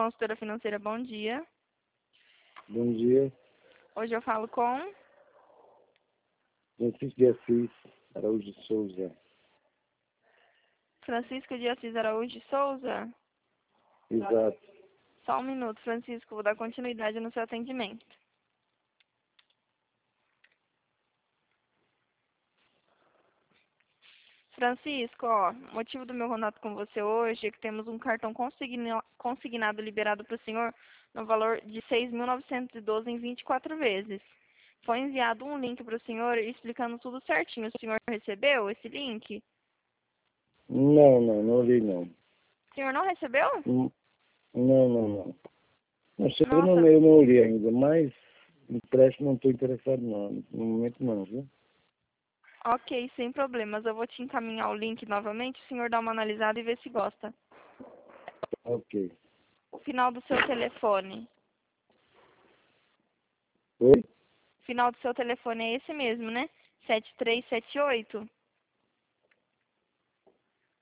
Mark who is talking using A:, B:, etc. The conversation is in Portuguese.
A: Consultora Financeira, bom dia.
B: Bom dia.
A: Hoje eu falo com
B: Francisco de Assis Araújo de Souza.
A: Francisco de Assis Araújo de Souza.
B: Exato.
A: Só um minuto, Francisco, vou dar continuidade no seu atendimento. Francisco, ó, o motivo do meu contato com você hoje é que temos um cartão consignado liberado para o senhor no valor de R$ 6.912 em 24 vezes. Foi enviado um link para o senhor explicando tudo certinho. O senhor recebeu esse link?
B: Não li não.
A: O senhor não recebeu?
B: Não. Não, chegou no
A: Nossa,
B: meu, não li ainda, mas empréstimo não estou interessado não. No momento não, viu?
A: ok, sem problemas. Eu vou te encaminhar o link novamente, o senhor dá uma analisada e vê se gosta.
B: Ok.
A: O final do seu telefone.
B: Oi?
A: O final do seu telefone é esse mesmo, né? 7378?